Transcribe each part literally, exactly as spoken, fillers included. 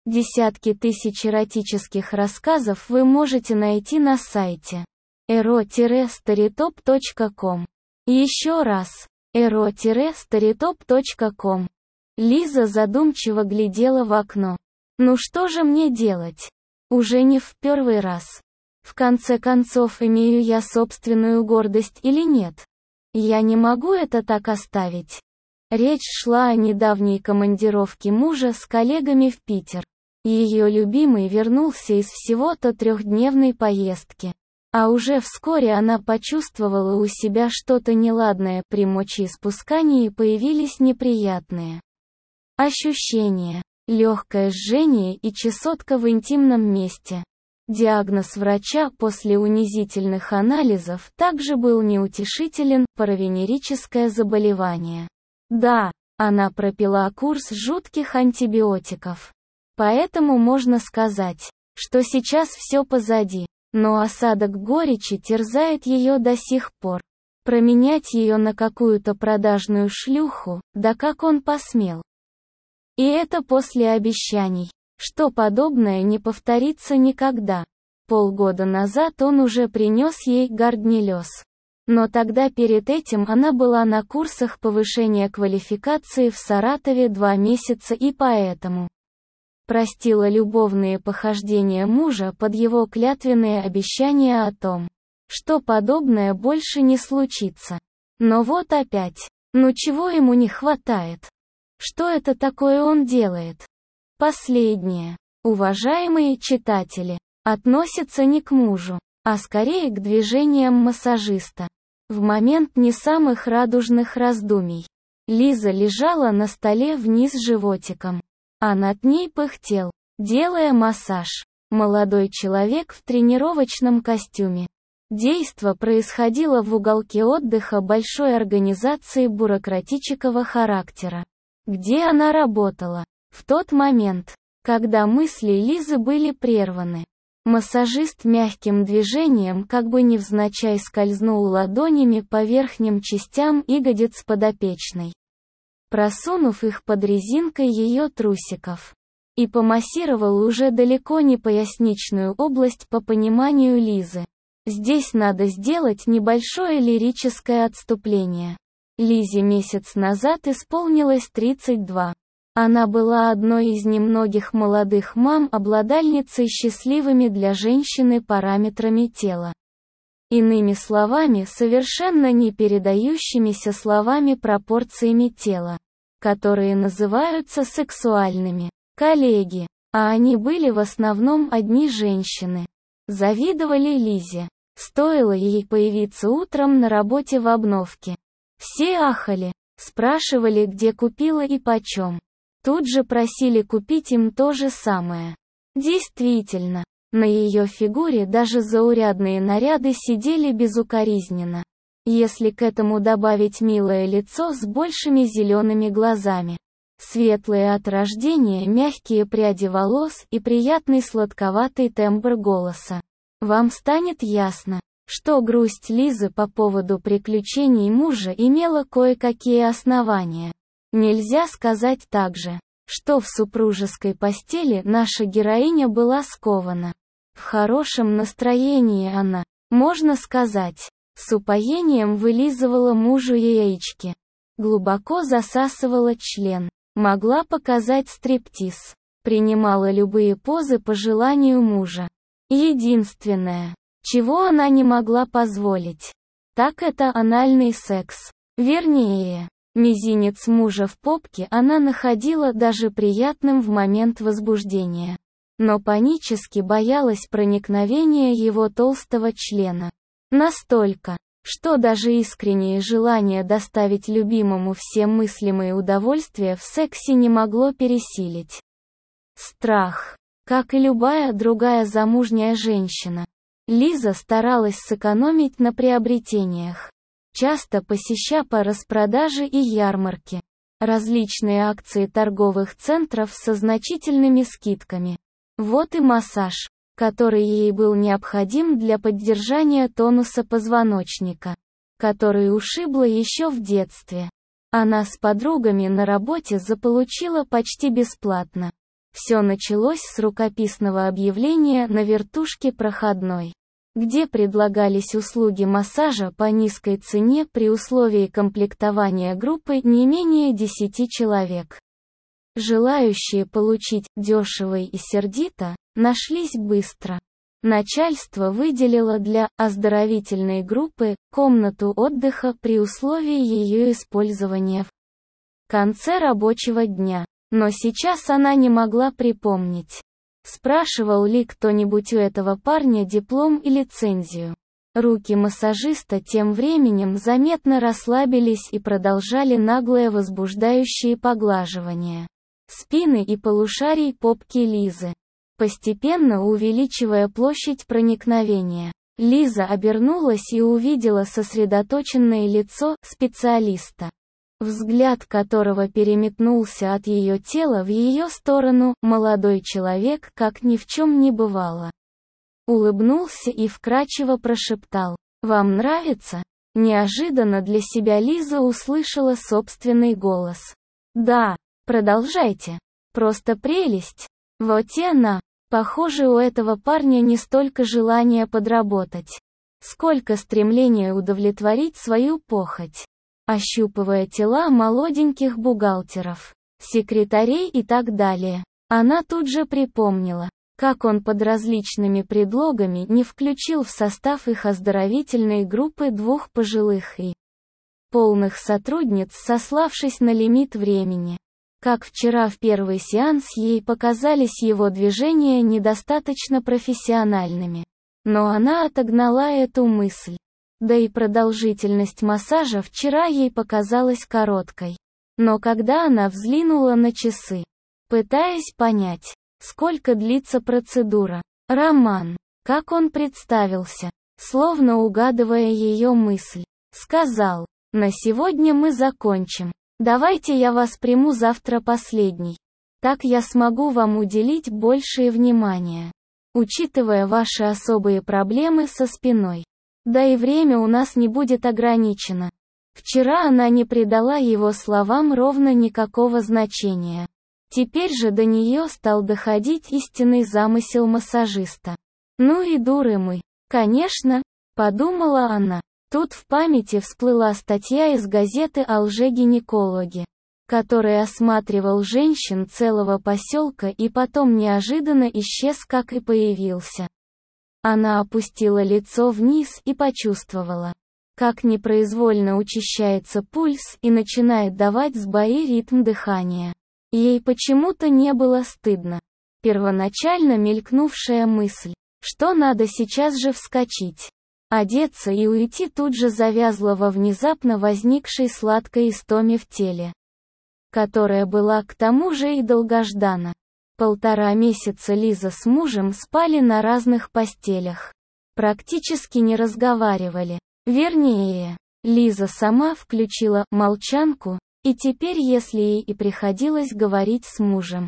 Десятки тысяч эротических рассказов вы можете найти на сайте эро старитоп точка ком. Еще раз, эро старитоп точка ком. Лиза задумчиво глядела в окно. Ну что же мне делать? Уже не в первый раз. В конце концов, имею я собственную гордость или нет? Я не могу это так оставить. Речь шла о недавней командировке мужа с коллегами в Питер. Ее любимый вернулся из всего-то трехдневной поездки. А уже вскоре она почувствовала у себя что-то неладное, при мочеиспускании появились неприятные ощущения, легкое жжение и чесотка в интимном месте. Диагноз врача после унизительных анализов также был неутешителен – паравенерическое заболевание. Да, она пропила курс жутких антибиотиков. Поэтому можно сказать, что сейчас все позади, но осадок горечи терзает ее до сих пор. Променять ее на какую-то продажную шлюху, да как он посмел. И это после обещаний, что подобное не повторится никогда. Полгода назад он уже принес ей гарднелез. Но тогда перед этим она была на курсах повышения квалификации в Саратове два месяца и поэтому простила любовные похождения мужа под его клятвенные обещания о том, что подобное больше не случится. Но вот опять. Ну чего ему не хватает? Что это такое он делает? Последнее, уважаемые читатели, относится не к мужу, а скорее к движениям массажиста. В момент не самых радужных раздумий Лиза лежала на столе вниз животиком, а над ней пыхтел, делая массаж, молодой человек в тренировочном костюме. Действо происходило в уголке отдыха большой организации бюрократического характера, где она работала. В тот момент, когда мысли Лизы были прерваны, массажист мягким движением как бы невзначай скользнул ладонями по верхним частям ягодиц подопечной, просунув их под резинкой ее трусиков, и помассировал уже далеко не поясничную область по пониманию Лизы. Здесь надо сделать небольшое лирическое отступление. Лизе месяц назад исполнилось тридцать два. Она была одной из немногих молодых мам, обладальницей счастливыми для женщины параметрами тела. Иными словами, совершенно не передающимися словами пропорциями тела, которые называются сексуальными. Коллеги, а они были в основном одни женщины, завидовали Лизе. Стоило ей появиться утром на работе в обновке. Все ахали, спрашивали, где купила и почем. Тут же просили купить им то же самое. Действительно, на ее фигуре даже заурядные наряды сидели безукоризненно. Если к этому добавить милое лицо с большими зелеными глазами, светлые от рождения мягкие пряди волос и приятный сладковатый тембр голоса, вам станет ясно, что грусть Лизы по поводу приключений мужа имела кое-какие основания. Нельзя сказать также, что в супружеской постели наша героиня была скована. В хорошем настроении она, можно сказать, с упоением вылизывала мужу яички, глубоко засасывала член, могла показать стриптиз, принимала любые позы по желанию мужа. Единственное, чего она не могла позволить, так это анальный секс. Вернее, мизинец мужа в попке она находила даже приятным в момент возбуждения, но панически боялась проникновения его толстого члена. Настолько, что даже искреннее желание доставить любимому все мыслимые удовольствия в сексе не могло пересилить. Страх. Как и любая другая замужняя женщина, Лиза старалась сэкономить на приобретениях, часто посещая по распродаже и ярмарки, различные акции торговых центров со значительными скидками. Вот и массаж, который ей был необходим для поддержания тонуса позвоночника, который ушибла еще в детстве. Она с подругами на работе заполучила почти бесплатно. Все началось с рукописного объявления на вертушке проходной, где предлагались услуги массажа по низкой цене при условии комплектования группы не менее десяти человек. Желающие получить дешево и сердито нашлись быстро. Начальство выделило для оздоровительной группы комнату отдыха при условии ее использования в конце рабочего дня. Но сейчас она не могла припомнить, спрашивал ли кто-нибудь у этого парня диплом и лицензию. Руки массажиста тем временем заметно расслабились и продолжали наглое возбуждающие поглаживания спины и полушарий попки Лизы, постепенно увеличивая площадь проникновения. Лиза обернулась и увидела сосредоточенное лицо специалиста, взгляд которого переметнулся от ее тела в ее сторону. Молодой человек, как ни в чем не бывало, улыбнулся и вкрадчиво прошептал: «Вам нравится?» Неожиданно для себя Лиза услышала собственный голос. «Да, продолжайте. Просто прелесть». Вот и она. Похоже, у этого парня не столько желания подработать, сколько стремления удовлетворить свою похоть. Ощупывая тела молоденьких бухгалтеров, секретарей и так далее, она тут же припомнила, как он под различными предлогами не включил в состав их оздоровительной группы двух пожилых и полных сотрудниц, сославшись на лимит времени. Как вчера в первый сеанс ей показались его движения недостаточно профессиональными. Но она отогнала эту мысль. Да и продолжительность массажа вчера ей показалась короткой. Но когда она взглянула на часы, пытаясь понять, сколько длится процедура, Роман, как он представился, словно угадывая ее мысль, сказал: «На сегодня мы закончим. Давайте я вас приму завтра последний. Так я смогу вам уделить большее внимание, учитывая ваши особые проблемы со спиной. Да и время у нас не будет ограничено». Вчера она не придала его словам ровно никакого значения. Теперь же до нее стал доходить истинный замысел массажиста. «Ну и дуры мы, конечно», — подумала она. Тут в памяти всплыла статья из газеты о лжегинекологе, который осматривал женщин целого поселка и потом неожиданно исчез, как и появился. Она опустила лицо вниз и почувствовала, как непроизвольно учащается пульс и начинает давать сбои ритм дыхания. Ей почему-то не было стыдно. Первоначально мелькнувшая мысль, что надо сейчас же вскочить, одеться и уйти, тут же завязла во внезапно возникшей сладкой истоме в теле, которая была к тому же и долгождана. Полтора месяца Лиза с мужем спали на разных постелях, практически не разговаривали. Вернее, Лиза сама включила молчанку, и теперь, если ей и приходилось говорить с мужем,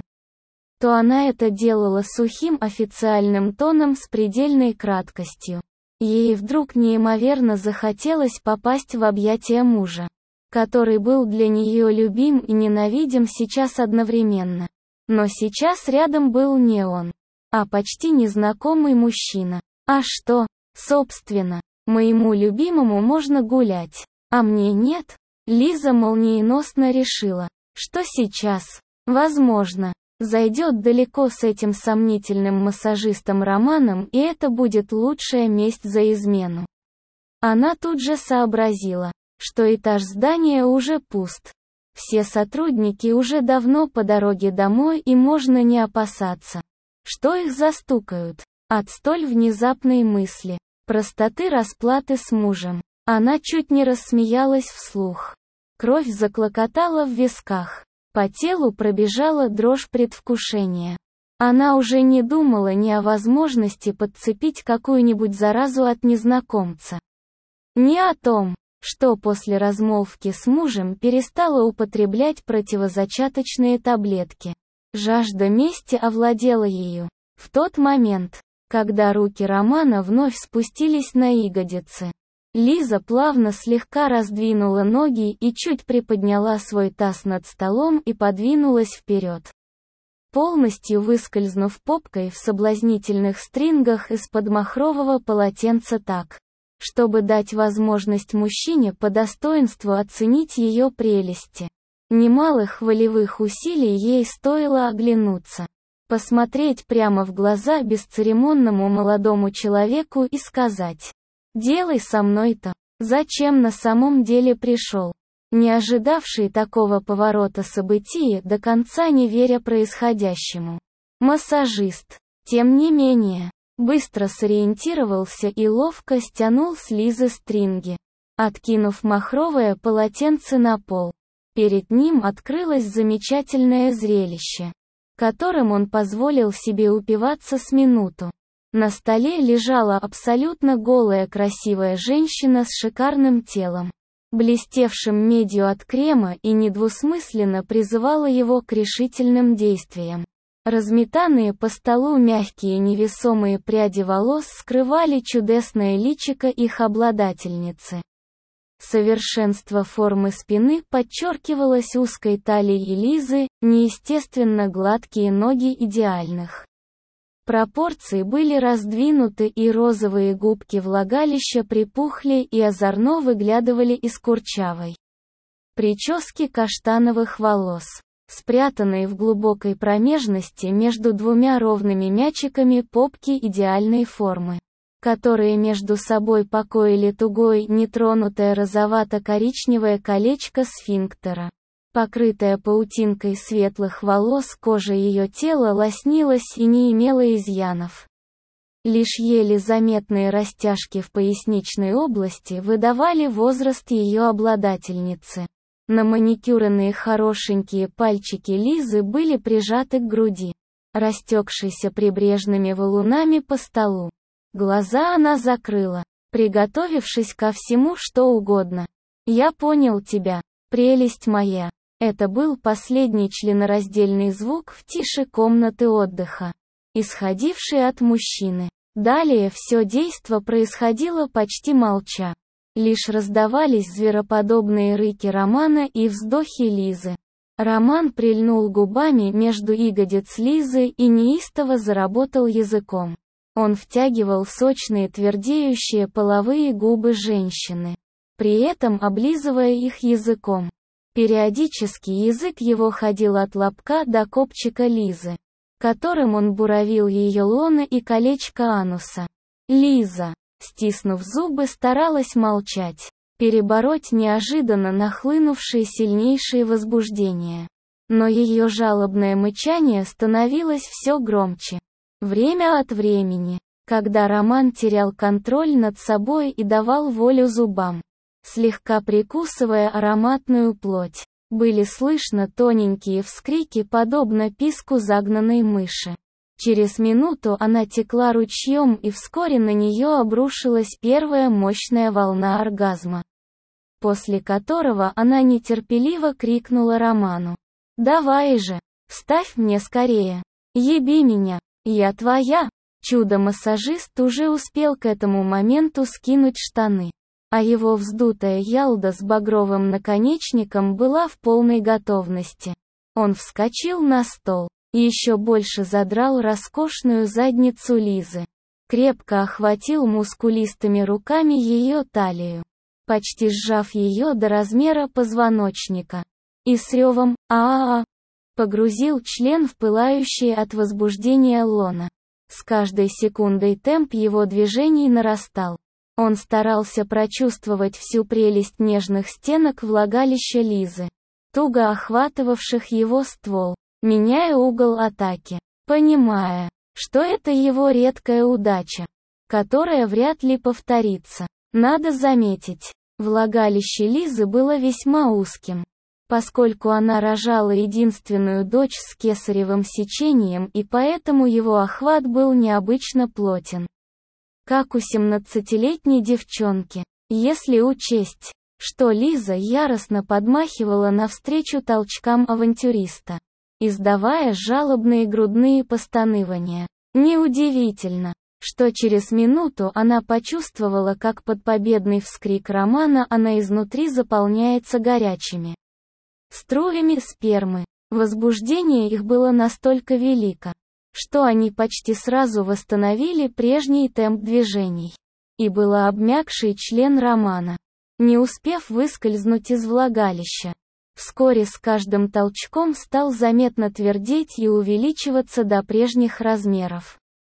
то она это делала сухим официальным тоном с предельной краткостью. Ей вдруг неимоверно захотелось попасть в объятия мужа, который был для нее любим и ненавидим сейчас одновременно. Но сейчас рядом был не он, а почти незнакомый мужчина. А что, собственно, моему любимому можно гулять, а мне нет? Лиза молниеносно решила, что сейчас, возможно, зайдет далеко с этим сомнительным массажистом Романом, и это будет лучшая месть за измену. Она тут же сообразила, что этаж здания уже пуст. Все сотрудники уже давно по дороге домой, и можно не опасаться, что их застукают. От столь внезапной мысли, простоты расплаты с мужем, она чуть не рассмеялась вслух. Кровь заклокотала в висках. По телу пробежала дрожь предвкушения. Она уже не думала ни о возможности подцепить какую-нибудь заразу от незнакомца, ни о том, что после размолвки с мужем перестала употреблять противозачаточные таблетки. Жажда мести овладела ею. В тот момент, когда руки Романа вновь спустились на ягодицы, Лиза плавно слегка раздвинула ноги и чуть приподняла свой таз над столом и подвинулась вперед. полностью выскользнув попкой в соблазнительных стрингах из-под махрового полотенца так, чтобы дать возможность мужчине по достоинству оценить ее прелести. Немалых волевых усилий ей стоило оглянуться, посмотреть прямо в глаза бесцеремонному молодому человеку и сказать: «Делай со мной-то, зачем на самом деле пришел?» Не ожидавший такого поворота событий, до конца не веря происходящему. Массажист, тем не менее, быстро сориентировался и ловко стянул с Лизы стринги, откинув махровое полотенце на пол. Перед ним открылось замечательное зрелище, которым он позволил себе упиваться с минуту. На столе лежала абсолютно голая красивая женщина с шикарным телом, блестевшим медью от крема, и недвусмысленно призывала его к решительным действиям. Разметанные по столу мягкие невесомые пряди волос скрывали чудесное личико их обладательницы. Совершенство формы спины подчеркивалось узкой талией Лизы, неестественно гладкие ноги идеальных пропорций были раздвинуты, и розовые губки влагалища припухли и озорно выглядывали из курчавой прически каштановых волос, спрятанной в глубокой промежности между двумя ровными мячиками попки идеальной формы, которые между собой покоили тугое нетронутое розовато-коричневое колечко сфинктера. Покрытая паутинкой светлых волос, кожа ее тела лоснилась и не имела изъянов. Лишь еле заметные растяжки в поясничной области выдавали возраст ее обладательницы. На маникюренные хорошенькие пальчики Лизы были прижаты к груди, растекшейся прибрежными валунами по столу. Глаза она закрыла, приготовившись ко всему что угодно. «Я понял тебя, прелесть моя». Это был последний членораздельный звук в тише комнаты отдыха, исходивший от мужчины. Далее все действо происходило почти молча. Лишь раздавались звероподобные рыки Романа и вздохи Лизы. Роман прильнул губами между ягодиц Лизы и неистово заработал языком. Он втягивал сочные твердеющие половые губы женщины, при этом облизывая их языком. Периодически язык его ходил от лобка до копчика Лизы, которым он буравил ее лоно и колечко ануса. Лиза, стиснув зубы, старалась молчать, перебороть неожиданно нахлынувшее сильнейшее возбуждение. Но ее жалобное мычание становилось все громче. Время от времени, когда Роман терял контроль над собой и давал волю зубам, слегка прикусывая ароматную плоть, были слышно тоненькие вскрики, подобно писку загнанной мыши. Через минуту она текла ручьем, и вскоре на нее обрушилась первая мощная волна оргазма, после которого она нетерпеливо крикнула Роману: «Давай же, вставь мне скорее, еби меня, я твоя!» Чудо-массажист уже успел к этому моменту скинуть штаны, а его вздутая ялда с багровым наконечником была в полной готовности. Он вскочил на стол и еще больше задрал роскошную задницу Лизы, крепко охватил мускулистыми руками ее талию, почти сжав ее до размера позвоночника, и с ревом «а-а-а» погрузил член в пылающее от возбуждения лоно. С каждой секундой темп его движений нарастал. Он старался прочувствовать всю прелесть нежных стенок влагалища Лизы, туго охватывавших его ствол, меняя угол атаки, понимая, что это его редкая удача, которая вряд ли повторится. Надо заметить, влагалище Лизы было весьма узким, поскольку она рожала единственную дочь с кесаревым сечением, и поэтому его охват был необычно плотен, как у семнадцатилетней девчонки, если учесть, что Лиза яростно подмахивала навстречу толчкам авантюриста, издавая жалобные грудные постанывания. Неудивительно, что через минуту она почувствовала, как под победный вскрик Романа она изнутри заполняется горячими струями спермы. Возбуждение их было настолько велико, что они почти сразу восстановили прежний темп движений. И было обмякший член Романа, не успев выскользнуть из влагалища. Вскоре с каждым толчком стал заметно твердеть и увеличиваться до прежних размеров.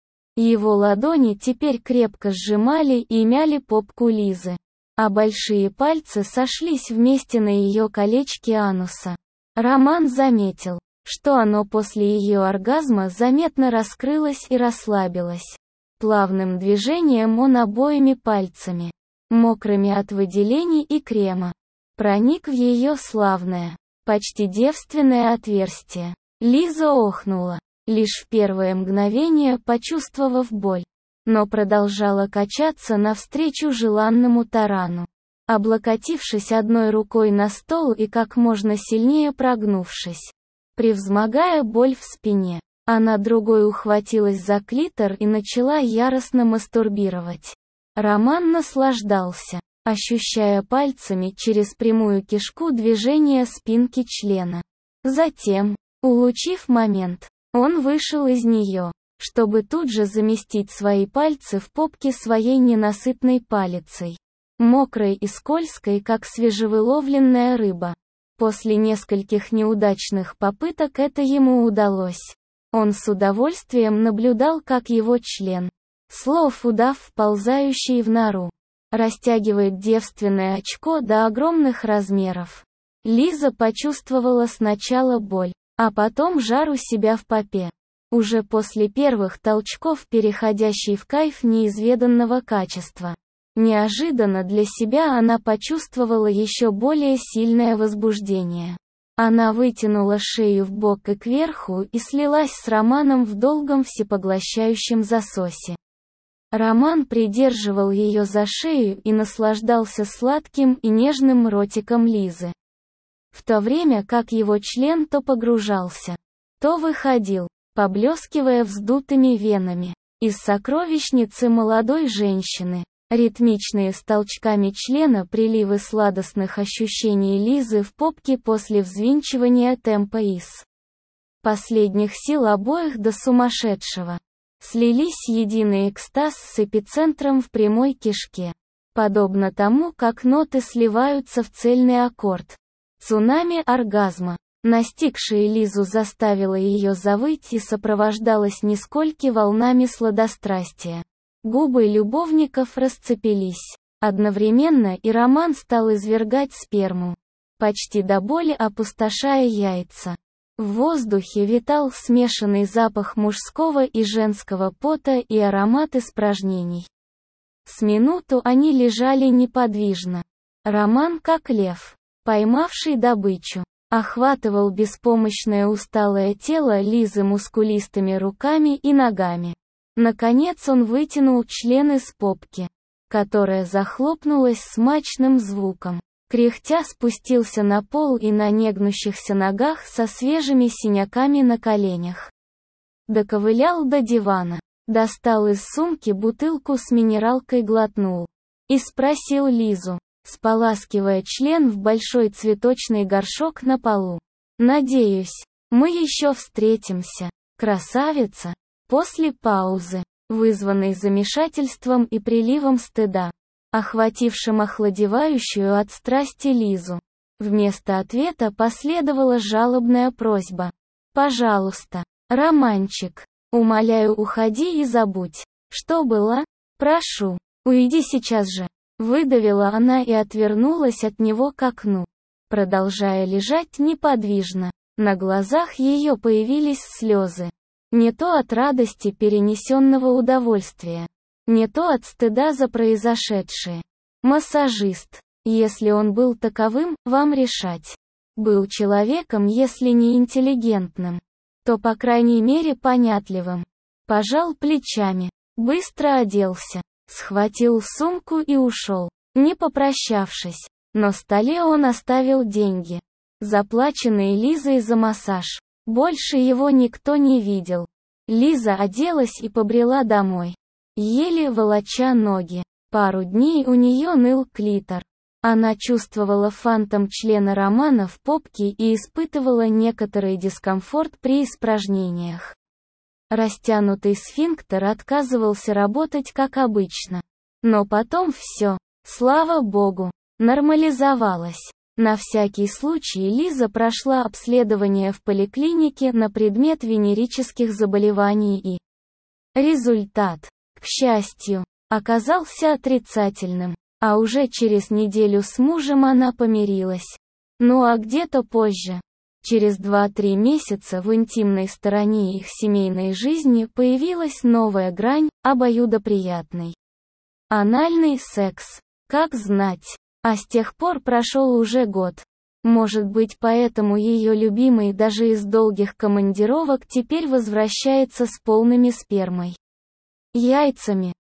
Его ладони теперь крепко сжимали и мяли попку Лизы, а большие пальцы сошлись вместе на ее колечке ануса. Роман заметил, что оно после ее оргазма заметно раскрылось и расслабилось. Плавным движением он обоими пальцами, мокрыми от выделений и крема, проник в ее славное, почти девственное отверстие. Лиза охнула, лишь в первое мгновение почувствовав боль, но продолжала качаться навстречу желанному тарану. Облокотившись одной рукой на стол и как можно сильнее прогнувшись, превозмогая боль в спине, она другой ухватилась за клитор и начала яростно мастурбировать. Роман наслаждался, ощущая пальцами через прямую кишку движение спинки члена. Затем, улучив момент, он вышел из нее, чтобы тут же заместить свои пальцы в попке своей ненасытной палицей, мокрой и скользкой, как свежевыловленная рыба. После нескольких неудачных попыток это ему удалось. Он с удовольствием наблюдал, как его член, слов удав, вползающий в нору, растягивает девственное очко до огромных размеров. Лиза почувствовала сначала боль, а потом жар у себя в попе. Уже после первых толчков, переходящий в кайф неизведанного качества. Неожиданно для себя она почувствовала еще более сильное возбуждение. Она вытянула шею вбок и кверху и слилась с Романом в долгом всепоглощающем засосе. Роман придерживал ее за шею и наслаждался сладким и нежным ротиком Лизы, в то время как его член то погружался, то выходил, поблескивая вздутыми венами, из сокровищницы молодой женщины. Ритмичные с толчками члена приливы сладостных ощущений Лизы в попке после взвинчивания темпа из последних сил обоих до сумасшедшего. Слились единый экстаз с эпицентром в прямой кишке. Подобно тому, как ноты сливаются в цельный аккорд. Цунами оргазма, настигшее Лизу, заставило ее завыть и сопровождалось несколькими волнами сладострастия. Губы любовников расцепились. Одновременно и Роман стал извергать сперму, почти до боли опустошая яйца. В воздухе витал смешанный запах мужского и женского пота и аромат испражнений. С минуту они лежали неподвижно. Роман, как лев, поймавший добычу, охватывал беспомощное усталое тело Лизы мускулистыми руками и ногами. Наконец он вытянул член из попки, которая захлопнулась смачным звуком. Кряхтя спустился на пол и на негнущихся ногах со свежими синяками на коленях доковылял до дивана, достал из сумки бутылку с минералкой, глотнул и спросил Лизу, споласкивая член в большой цветочный горшок на полу: «Надеюсь, мы еще встретимся, красавица?» После паузы, вызванной замешательством и приливом стыда, охватившим охладевающую от страсти Лизу, вместо ответа последовала жалобная просьба: «Пожалуйста, Романчик, умоляю, уходи и забудь, что было. Прошу, уйди сейчас же», — выдавила она и отвернулась от него к окну, продолжая лежать неподвижно. На глазах ее появились слезы. Не то от радости перенесенного удовольствия, не то от стыда за произошедшее. Массажист, если он был таковым, вам решать. Был человеком, если не интеллигентным, то по крайней мере понятливым. Пожал плечами, быстро оделся, схватил сумку и ушел, не попрощавшись. На столе он оставил деньги, заплаченные Лизой за массаж. Больше его никто не видел. Лиза оделась и побрела домой, еле волоча ноги. Пару дней у нее ныл клитор. Она чувствовала фантом члена Романа в попке и испытывала некоторый дискомфорт при испражнениях. Растянутый сфинктер отказывался работать как обычно. Но потом все, слава богу, нормализовалось. На всякий случай Лиза прошла обследование в поликлинике на предмет венерических заболеваний и результат, к счастью, оказался отрицательным. А уже через неделю с мужем она помирилась. Ну а где-то позже, через два-три месяца в интимной стороне их семейной жизни появилась новая грань, обоюдоприятный анальный секс. Как знать. А с тех пор прошел уже год. Может быть, поэтому ее любимый даже из долгих командировок теперь возвращается с полными спермой яйцами.